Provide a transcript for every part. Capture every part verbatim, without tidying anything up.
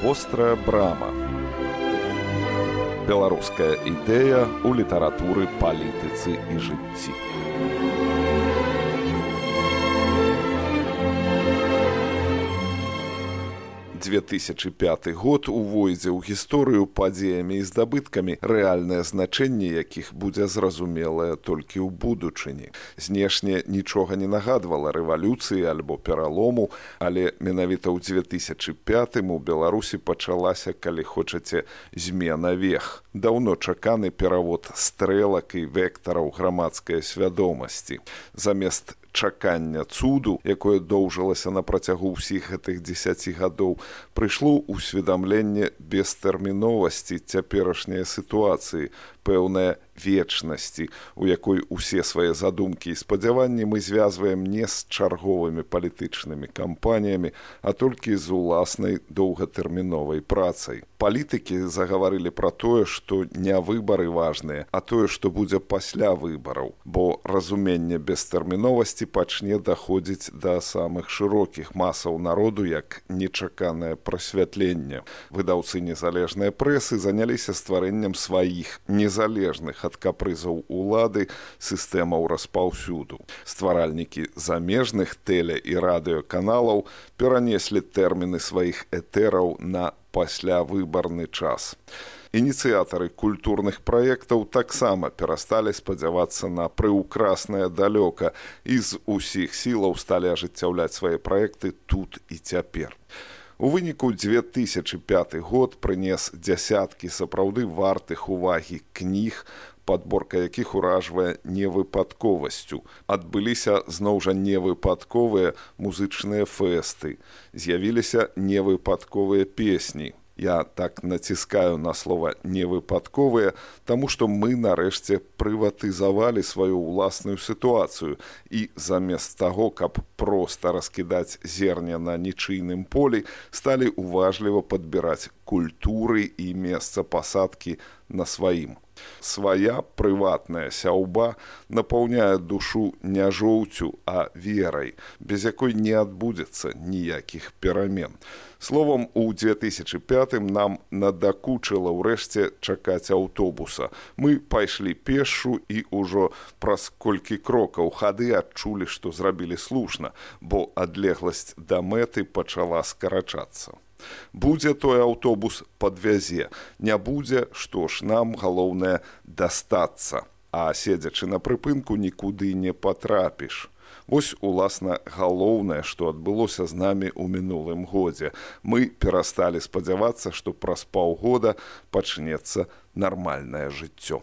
Вострая брама. Беларуская ідэя ў літаратуры, палітыцы і жыцці. две тысячи пятый год увойдзе ў гісторыю падзеямі і здабыткамі, рэальнае значэнне якіх будзе зразумелае толькі ў будучыні. Знешне нічога не нагадвала рэвалюцыі альбо пералому, але менавіта ў две тысячи пятым у Беларусі пачалася, калі хочаце, змена вех. Даўно чаканы перавод стрэлак і вектараў грамадскай свядомасці. Замест чакання цуду, якое доўжылася на працягу ўсіх гэтых дзесяці гадоў, прыйшло ўсведамленне бестэрміновасці цяперашняй сітуацыі, пэўная вечнасці, у якой усе свае задумкі і спадзяванні мы звязваем не з чарговымі палітычнымі кампаніямі, а толькі з уласнай доўгатэрміновай працай. Палітыкі загаварылі пра тое, што не выбары важныя, а тое, што будзе пасля выбараў, бо разуменне бестэрміновасці пачне даходзіць да самых шырокіх масаў народу як нечаканае прасвятленне. Выдаўцы незалежнай прэсы заняліся стварэннем сваіх незалежных ад капрызаў улады сістэмаў распаўсюду. Стваральнікі замежных тэле- і радыёканалаў перанеслі тэрміны сваіх этэраў на паслявыбарны час. Ініцыятары культурных праектаў таксама перасталі спадзявацца на прыўкраснае далёка і з усіх сілаў сталі ажыццяўляць свае праекты тут і цяпер. У выніку две тысячи пятый год прынес дзясяткі сапраўды вартых увагі кніг, падборка якіх уражвае невыпадковасцю. Адбыліся зноў жа невыпадковыя музычныя фэсты, з'явіліся невыпадковыя песні. Я так націскаю на слова «невыпадковыя», таму што мы нарэшце прыватызавалі сваю ўласную сітуацыю і замест таго, каб проста раскідаць зерне на нічыйным полі, сталі уважліва падбіраць культуры і месца пасадкі на сваім. Свая прыватная сяўба напаўняе душу не жоўцю, а верай, без якой не адбудзецца ніякіх перамен. Словам, у две тысячи пятым нам надакучыла ўрэшце чакаць аўтобуса. Мы пайшлі пешшу і ўжо праз колькі крокаў хады адчулі, што зрабілі слушна, бо адлегласць да мэты пачала скарачацца. Будзе той аўтобус, падвязе. Не будзе, што ж, нам галоўнае дастацца. А седзячы на прыпынку, нікуды не патрапіш. Вось, уласна, галоўнае, што адбылося з намі ў мінулым годзе. Мы перасталі спадзявацца, што праз паўгода пачнецца нармальнае жыццё.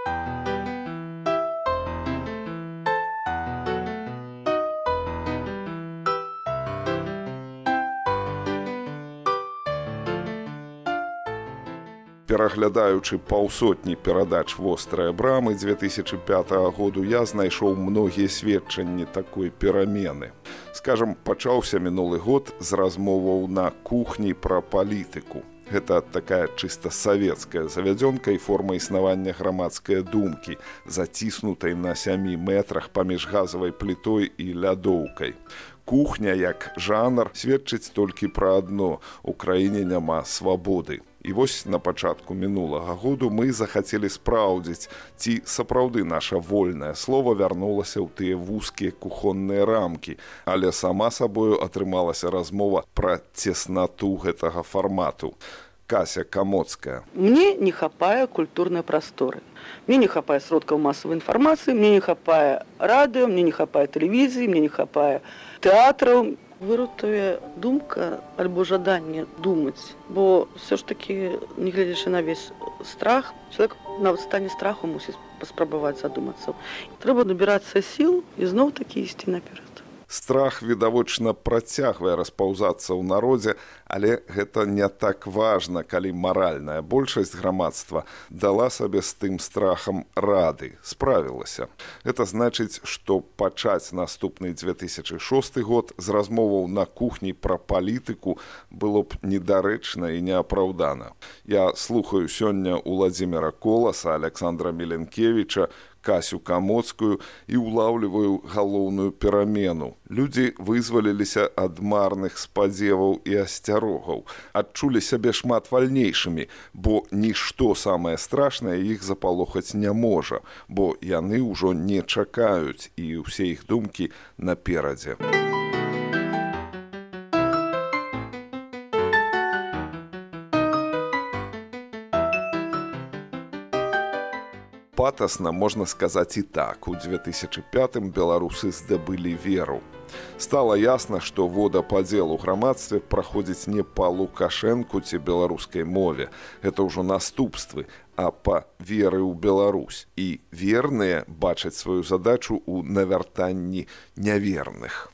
Пераглядаючы паўсотні перадач «Вострая брамы» две тысячи пятого году, я знайшоў многія сведчанні такой перамены. Скажам, пачаўся мінулы год з размоваў на кухні пра палітыку. Гэта такая чыста савецкая завядзёнка і форма існавання грамадскай думкі, заціснутай на сямі метрах паміж газавай плітой і лядоўкай. Кухня, як жанр, сведчыць толькі пра адно – у краіне няма свабоды. І вось на пачатку мінулага году мы захацелі спраўдзіць, ці сапраўды наша вольнае слова вярнулася ў тыя вузкія кухонныя рамкі, але сама сабою атрымалася размова пра цеснату гэтага фармату. Кася Камоцкая. Мне не хапае культурнай прасторы. Мне не хапае сродкаў масавай інфармацыі, мне не хапае радыё, мне не хапае тэлевізіі, мне не хапае тэатраў. Вырутуе думка альбо жаданне думаць, бо все ж таки, не глядзячы на весь страх, чалавек нават стане страху мусіць паспрабаваць задумацца. Трэба набірацца сіл і зноў такі ісці наперад. Страх, відавочна, працягвае распаўзацца ў народзе, але гэта не так важна, калі маральная большасць грамадства дала сабе з тым страхам рады, справілася. Гэта значыць, што пачаць наступны две тысячи шосты год з размоваў на кухні пра палітыку было б недарэчна і неапраўдана. Я слухаю сёння Уладзіміра Коласа, Александра Міленкевіча, Касю Камоцкую і улаўліваю галоўную перамену. Людзі вызваліліся ад марных спадзеваў і асцярогаў, адчулі сябе шмат вальнейшымі, бо нішто самае страшнае іх запалохаць не можа, бо яны ўжо не чакаюць і ўсе іх думкі наперадзе. Патасна можна сказаць і так. У две тысячы пятым беларусы здабылі веру. Стала ясна, што водападзел у грамадстве праходзіць не па Лукашэнку ці беларускай мове. Гэта ўжо наступствы, а па веры ў Беларусь. І верныя бачаць сваю задачу ў навяртанні няверных.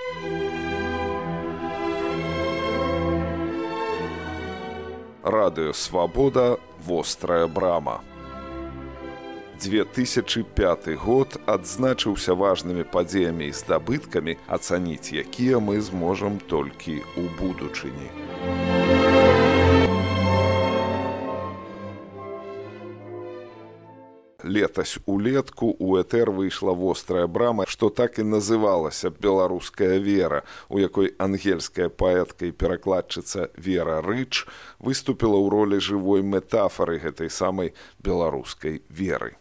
Радыё Свабода, вострая брама. две тысячы пяты год адзначыўся важнымі падзеямі і здабыткамі, ацаніць якія мы зможам толькі ў будучыні. Летась улетку у этэр выйшла вострая брама, што так і называлася «Беларуская вера», у якой ангельская паэтка і перакладчыца Вера Рыч выступіла ў ролі жывой метафары гэтай самай беларускай веры.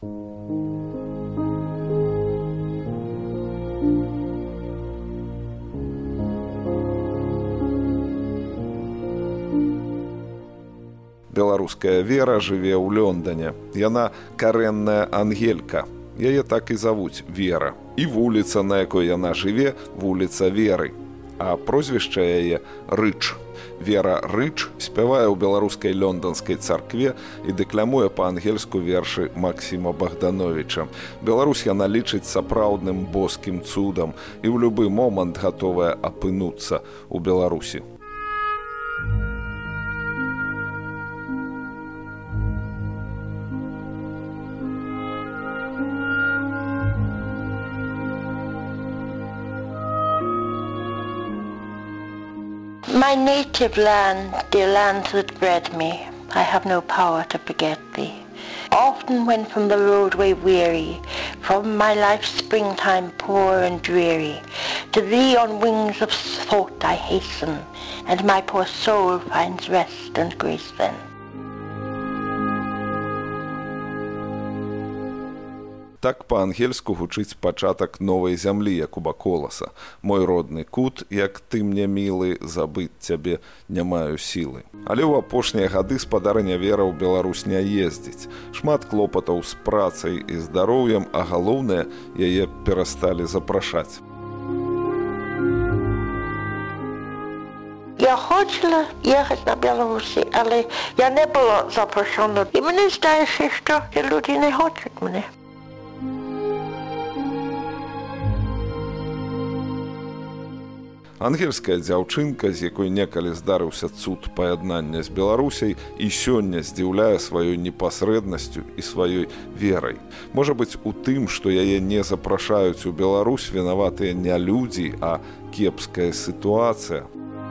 Беларуская вера жыве ў Лондоне. Яна карэнная ангелька. Яе так і завуць Вера. І вуліца, на якой яна жыве, вуліца Веры. А прозвішча яе Рыч. Вера Рыч спявае ў беларускай лёнданскай царкве і дэклямуе па-ангельску вершы Максіма Богдановича. Беларусь яна лічыць сапраўдным боскім цудам і ў любы момант гатовая апынуцца ў Беларусі. My native land, dear land that bred me, I have no power to forget thee. Often when from the roadway weary, from my life's springtime poor and dreary, to thee on wings of thought I hasten, and my poor soul finds rest and grace then. Так па-ангельску гучыць пачатак новай зямлі Якуба Коласа. Мой родны кут, як ты мне мілы, забыць цябе не маю сілы. Але ў апошнія гады спадарыня Вера ў Беларусь не ездзіць. Шмат клопатаў з працай і здароўем, а галоўнае, яе перасталі запрашаць. Я хотіла їхати на Білорусі, але я не була запрошена. І мені здається, що люди не хочуть мене. Ангельская дзяўчынка, з якой некалі здарыўся цуд паяднання з Беларусяй, і сёння здзіўляе сваёй непасрэднасцю і сваёй верай. Можа быць, у тым, што яе не запрашаюць у Беларусь, вінаватыя не людзі, а кепская сітуацыя.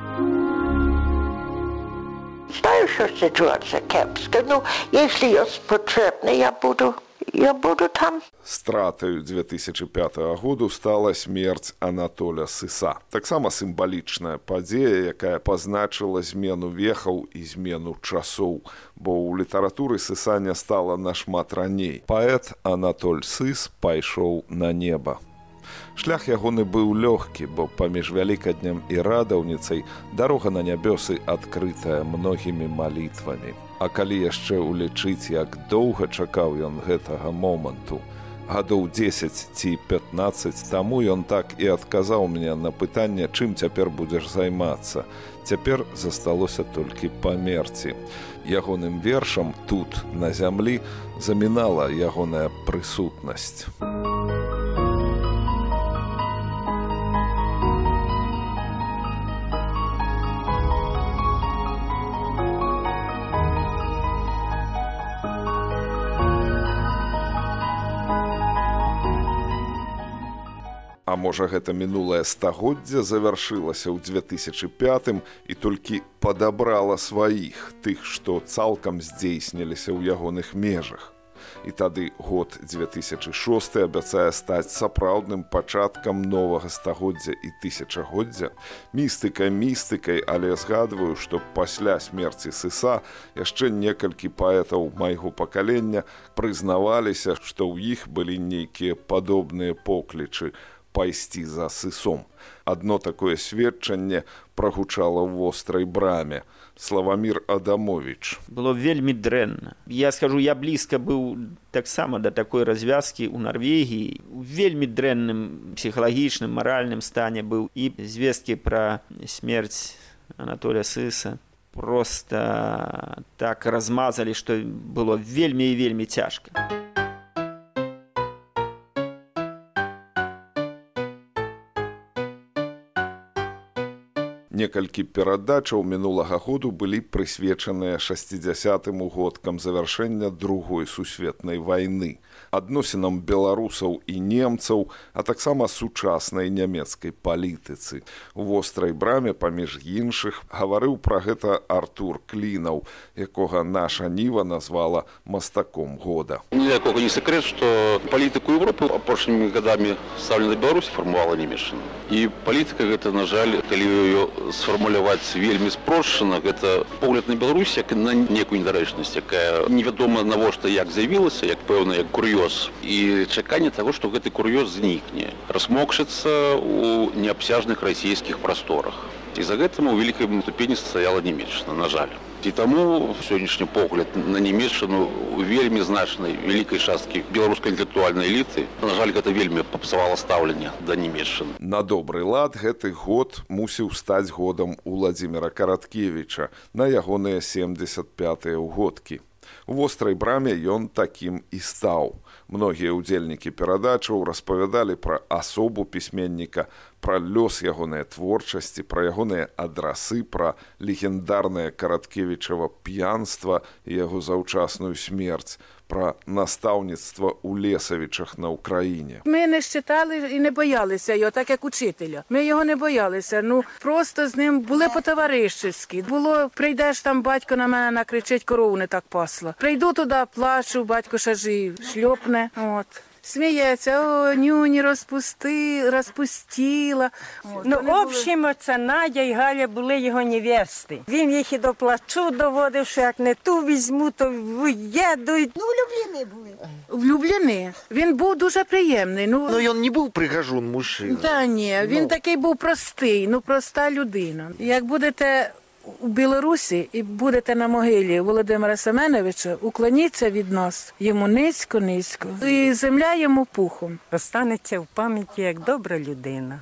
Знаю, що ситуація кепська. Ну, якщо я потрібна, я буду, я буду там. Стратаю две тысячи пятого году стала смерць Анатоля Сыса. Таксама сімвалічная падзея, якая пазначыла змену вехаў і змену часоў, бо ў літаратуры Сыса не стала нашмат раней. Паэт Анатоль Сыс пайшоў на неба. Шлях ягоны быў лёгкі, бо паміж вялікаднем і радаўніцай дарога на нябёсы адкрытая многімі малітвамі. А калі яшчэ улічыць, як доўга чакаў ён гэтага моманту, гадоў дзесяць ці пятнаццаць таму ён так і адказаў мне на пытанне, чым цяпер будзеш займацца. Цяпер засталося толькі памерці. Ягоным вершам тут, на зямлі, замінала ягоная прысутнасць. А можа, гэта мінулае стагоддзя завяршылася ў две тысячи пятым і толькі падабрала сваіх, тых, што цалкам здзейсніліся ў ягоных межах. І тады год дзве тысячы шосты абяцае стаць сапраўдным пачаткам новага стагоддзя і тысячагоддзя. Містыка містыкай, але згадваю, што пасля смерці Сыса яшчэ некалькі паэтаў майго пакалення прызнаваліся, што ў іх былі нейкія падобныя поклічы пайсці за Сысом. Адно такое сведчанне прагучала ў вострай браме. Славамір Адамович. Было вельмі дрэнна. Я скажу, я блізка быў таксама да такой развязкі ў Нарвегіі. У вельмі дрэнным псіхалагічным, маральным стане быў. І звесткі пра смерць Анатолія Сыса просто так размазалі, што было вельмі і вельмі цяжка. Некалькі перадачаў мінулага году былі прысвечаныя шасцідзясятым угодкам завяршэння Другой сусветнай вайны, адносінам беларусаў і немцаў, а таксама сучаснай нямецкай палітыцы. У вострай браме, паміж іншых, гаварыў пра гэта Артур Клінаў, якога наша Ніва назвала мастаком года. Ніякога не секрет, што палітыку Европы апошнімі гадамі стаўлена Беларусі фармавала нямецчына. І палітыка гэта, на жаль, калі ёю сфармуляваць вельмі спрошчана, гэта погляд на Беларусь як на некую недарэчнасць, якая невядома навошта як з'явілася, як пэўна як кур'ёз, і чаканне таго, што гэты кур'ёз знікне, размокчыцца ў неабсяжных расійскіх прасторах. І за гэтым у вялікай ступені стаяла нямецчына, на жаль. І таму сённяшні погляд на нямецчыну у вельмі значнай вялікай часткі беларускай інтэлектуальнай эліты, на жаль, гэта вельмі папсавала стаўленне да нямецчыны. На добры лад гэты год мусіў стаць годам Уладзіміра Караткевіча на ягоныя семдзесят пятыя ўгодкі. У вострай браме ён такім і стаў. Многія ўдзельнікі перадачаў распавядалі пра асобу пісьменніка, пра лёс ягонай творчасці, пра ягоныя адрасы, пра легендарнае Караткевічава п'янства і яго заўчасную смерць, пра настаўніцтва ў Лесавічах на Україні. Ми не читали і не боялися його, так як учителя. Ми його не боялися, ну просто з ним були по-товаришівськи. Було, прийдеш там, батько на мене накричить, корову не так пасла. Прийду туди, плачу, батько ще жив, шльопне, от. Сміється, о, нюні розпусти, розпустила. От, ну, в общем, оце Надя і Галя були його невести. Він їх і до плачу доводив, що як не ту візьму, то виїдуть. Ну, влюблені були. Влюблені. Він був дуже приємний. Ну, ну він не був пригажун мужчина. Та ні, він ну. такий був простий, ну проста людина. Як будете у Білорусі і будете на могилі Володимира Семеновича, уклоніться від нас йому низько-низько. І земля йому пухом. Останеться в пам'яті як добра людина.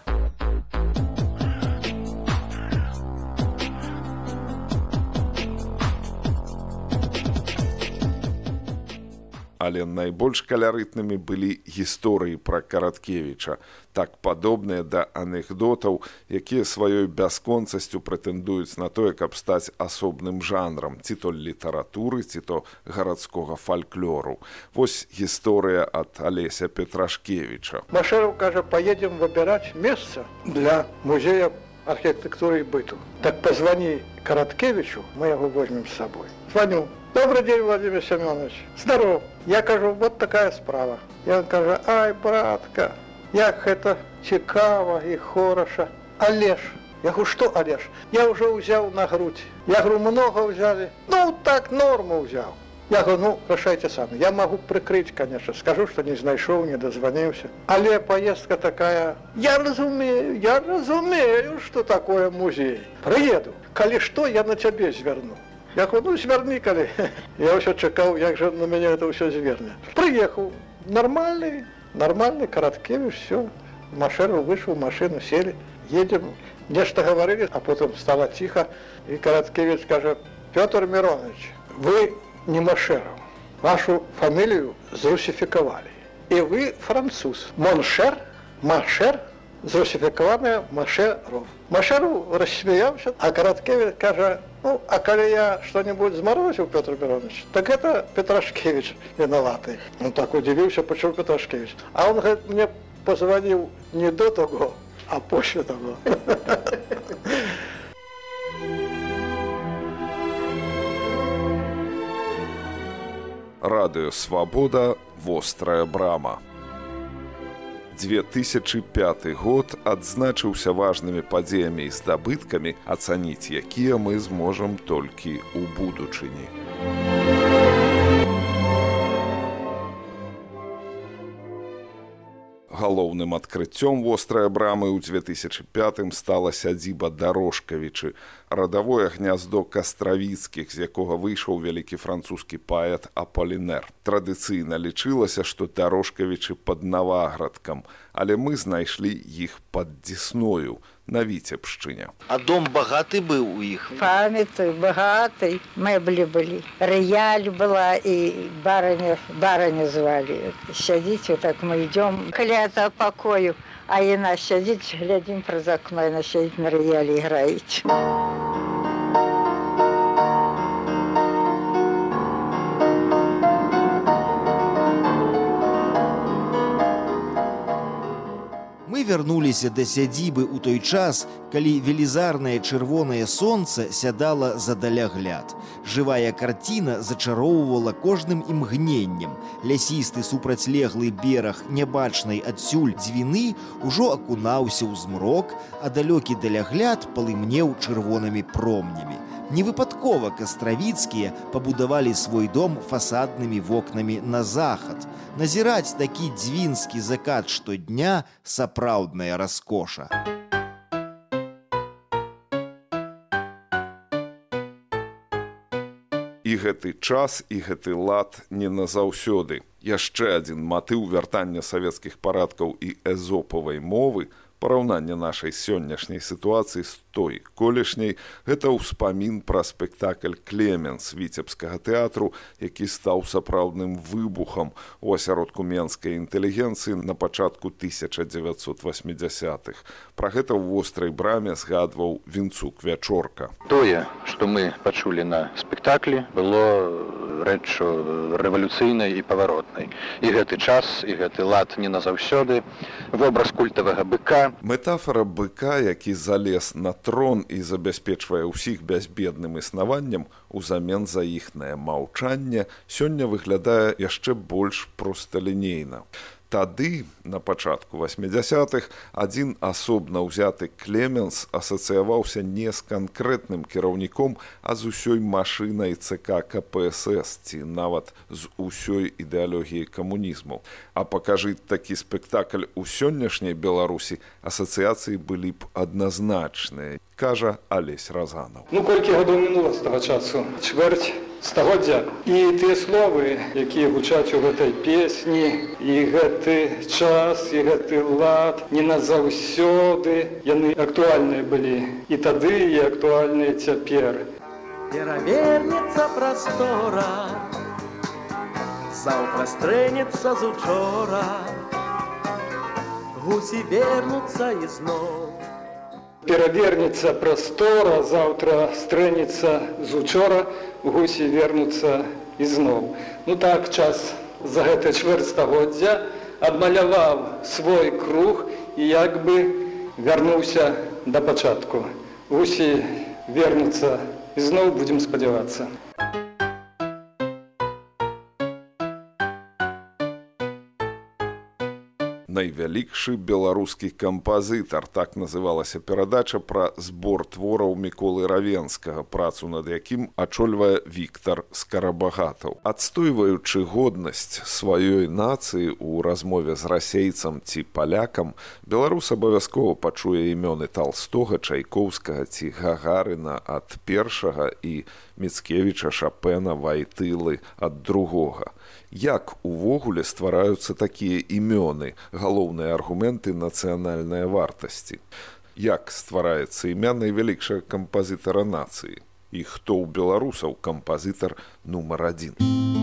Але найбольш каларытнымі былі гісторыі пра Караткевіча, так падобныя да анекдотаў, якія сваёй бясконцасцю прэтэндуюць на тое, каб стаць асобным жанрам, ці то літаратуры, ці то гарадскога фальклору. Вось гісторыя ад Алеся Петрашкевіча. Машэраў кажа, поедем выбирать место для музея архитектуры и быту. Так позвони Караткевичу, мы его возьмем с собой. Звоню. Добрый день, Владимир Семенович. Здоров. Я кажу, вот такая справа. Я кажу, ай, братка, як это цікаво и хорошо. Олеж. Я говорю, что Олеж? Я уже взял на грудь. Я говорю, много взяли? Ну, так норму взял. Я говорю, ну, решайте сами. Я могу прикрыть, конечно. Скажу, что не знайшов, не дозвонился. Але поездка такая. Я разумею, я разумею, что такое музей. Приеду. Коли что, я на тебе зверну. Я говорю, ну, зверни, коли. Я все чекал, як же на меня это все зверне. Приехал. Нормальный, нормальный Караткевич, все. Машеров вышел, в машину сели. Едем. Нечто говорили, а потом стало тихо. И Караткевич скажет, Петр Миронович, вы не Машеров. Вашу фамилию зрусификовали. И вы француз. Моншер, Машер, зрусификованная Машеров. Машеров рассмеялся, а Караткевич скажет, ну, а коли я что-нибудь заморозил, Петр Миронович, так это Петрашкевич виноватый. Он так удивился, почему Петрашкевич. А он, говорит, мне позвонил не до того, а после того. Радыё Свабода, вострая брама. две тысячи пятый год адзначыўся важнымі падзеямі і здабыткамі, ацаніць якія мы зможам толькі ў будучыні. Галоўным адкрыццём вострай брамы ў две тысячи пятым стала сядзіба Дарожкавічы, радавое гняздо Кастравіцкіх, з якога выйшаў вялікі французскі паэт Аполінер. Традыцыйна лічылася, што Дарожкавічы пад Наваградкам, але мы знайшлі іх пад Дзесною, на Віцебшчыне. А дом багаты быў у іх? Памятаю, багаты. Мэблі былі. Рояль была і барыня, барыня звалі. Сядзіць, отак мы ідём каля этого пакою, а яна сядзіць, глядзім праз акно, яна сядзіць на роялі і граіць. Мы вярнуліся да сядзібы ў той час, калі велізарнае чырвонае сонца сядала за далягляд. Жывая карціна зачароўвала кожным імгненнем. Лясісты супрацьлеглы бераг нябачнай адсюль дзвіны ўжо акунаўся ў змрок, а далёкі далягляд палымнеў чырвонымі промнямі. Невыпадкова Кастравіцкія пабудавалі свой дом фасаднымі вокнамі на захад. Назіраць такі дзвінскі закат штодня – сапраўдная раскоша. І гэты час, і гэты лад не назаўсёды. Яшчэ адзін матыў вяртання савецкіх парадкаў і эзопавай мовы, параўнання нашай сённяшняй сітуацыі з той колішняй, гэта ўспамін пра спектакль «Клеменс» віцебскага тэатру, які стаў сапраўдным выбухам у асяродку менскай інтэлігенцыі на пачатку тысяча дзевяцьсот васьмідзясятых. Пра гэта ў вострай браме згадваў Вінцук Вячорка. Тое, што мы пачулі на спектаклі, было рэччу рэвалюцыйнай і паваротнай. І гэты час, і гэты лад не назаўсёды, вобраз культавага быка. Метафора быка, які залез на трон і забяспечвае ўсіх бязбедным існаваннем узамен за іхнае маўчанне, сёння выглядае яшчэ больш просталінейна. Тады, на пачатку васьмідзясятых, адзін асобна ўзяты Клеменс асацыяваўся не з канкрэтным кіраўніком, а з усёй машынай ЦК КПСС, ці нават з усёй ідэалогіяй камунізму. А пакажы такі спектакль у сённяшняй Беларусі, асацыяцыі былі б адназначныя, кажа Алесь Разанаў. Ну, колькі гадоў мінула з таго часу? Чвэрць стагоддзя. І тыя словы, якія гучаць у гэтай песні, і гэты час, і гэты лад, не назаўсёды, яны актуальныя былі. І тады, і актуальныя цяпер. Перавернецца прастора, заўтра стрэнецца з учора, гусі вернуцца ізноў. Перавернецца прастора, заўтра стрэнецца з учора, гусі вернуцца ізноў. Ну так, час за гэта чвэрць стагоддзя адмаляваў свой круг і як бы вярнуўся да пачатку. Гусі вернуцца ізноў, будзем спадзявацца. Найвялікшы беларускі кампазітар, так называлася перадача пра збор твораў Міколы Равенскага, працу над якім ачольвае Віктар Скарабагатаў. Адстойваючы годнасць сваёй нацыі ў размове з расейцам ці палякам, беларус абавязкова пачуе імёны Талстога, Чайкоўскага ці Гагарына ад першага і Міцкевіча, Шапена, Вайтылы ад другога. Як увогуле ствараюцца такія імёны, галоўныя аргументы нацыянальнай вартасці? Як ствараецца імя найвялікшага кампазітара нацыі? І хто ў беларусаў кампазітар нумар адзін?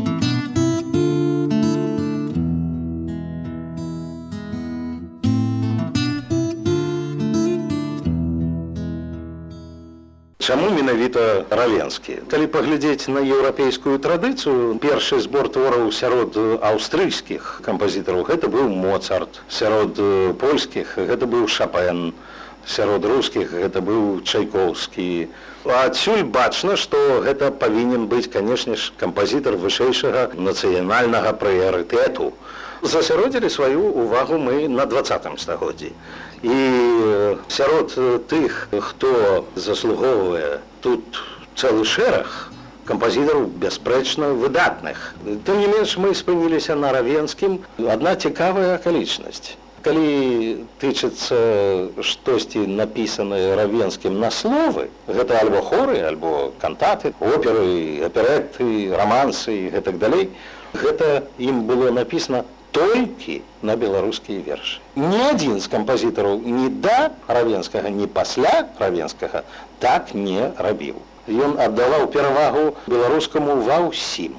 Чаму менавіта Равенскі? Калі паглядзець на еўрапейскую традыцыю, першы збор твораў сярод аўстрыйскіх кампазітараў гэта быў Моцарт, сярод польскіх гэта быў Шапен, сярод рускіх гэта быў Чайкоўскі. Адсюль бачна, што гэта павінен быць, канешне ж, кампазітар вышэйшага нацыянальнага прыярытэту. Засяродзілі сваю увагу мы на дваццатым стагоддзі. І сярод тых, хто заслугоўвае тут цэлы шэраг кампазітараў, бясспрэчна, выдатных. Тым не менш, мы спыніліся на Равенскім. Адна цікавая акалічнасць. Калі тычыцца штосьці напісанае Равенскім на словы, гэта альбо хоры, альбо кантаты, оперы, аперэты, рамансы і гэтак далей, гэта ім было напісана толькі на беларускія вершы. Ні адзін з кампазітараў ні да Равенскага, ні пасля Равенскага так не рабіў. Ён аддаваў перавагу беларускаму ва ўсім.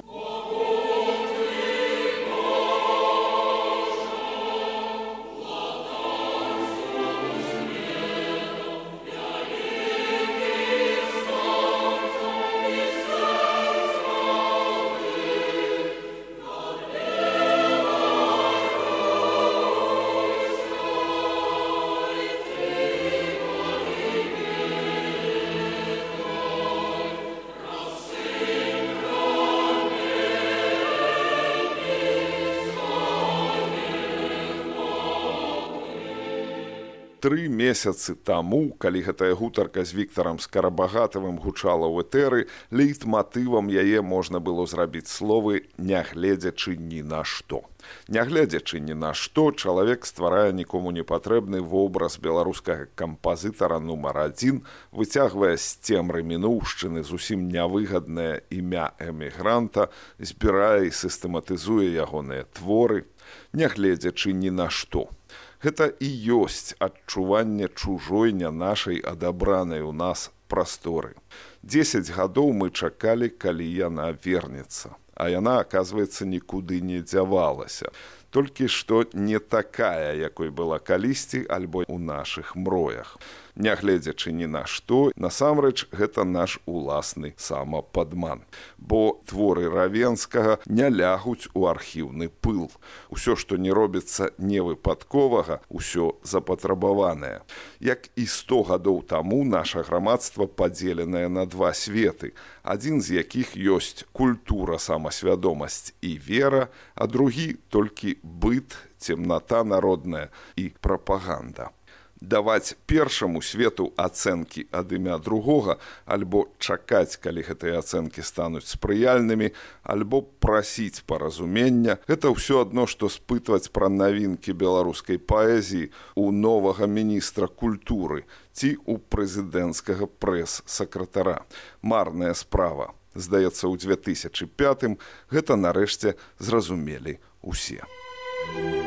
Тры месяцы таму, калі гэтая гутарка з Віктарам Скарабагатавым гучала ў этэры, лейтматывам яе можна было зрабіць словы «нягледзячы ні на што». Нягледзячы ні на што, чалавек стварае нікому не патрэбны вобраз беларускага кампазітара нумар адзін, выцягвае з цемры мінуўшчыны зусім нявыгаднае імя эмігранта, збірае і сістэматызуе ягоныя творы, нягледзячы ні на што. Гэта і ёсць адчуванне чужой не нашай адабранай у нас прасторы. Дзесяць гадоў мы чакалі, калі яна вернецца, а яна, аказваецца, нікуды не дзявалася. Толькі што не такая, якой была калісьці альбо ў нашых мроях. Нягледзячы ні на што, насамрэч, гэта наш уласны самападман. Бо творы Равенскага не лягуць у архіўны пыл. Усё, што не робіцца невыпадковага, усё запатрабаванае. Як і сто гадоў таму наша грамадства падзеленае на два светы, адзін з якіх ёсць культура, самасвядомасць і вера, а другі толькі быт, цемната народная і прапаганда. Даваць першаму свету ацэнкі ад імя другога, альбо чакаць, калі гэтыя ацэнкі стануць спрыяльнымі, альбо прасіць паразумення, гэта ўсё адно, што спытваць пра навінкі беларускай паэзіі у новага міністра культуры ці у прэзідэнцкага прэс-сакратара. Марная справа. Здаецца, у дзве тысячы пятым гэта нарэшце зразумелі ўсе.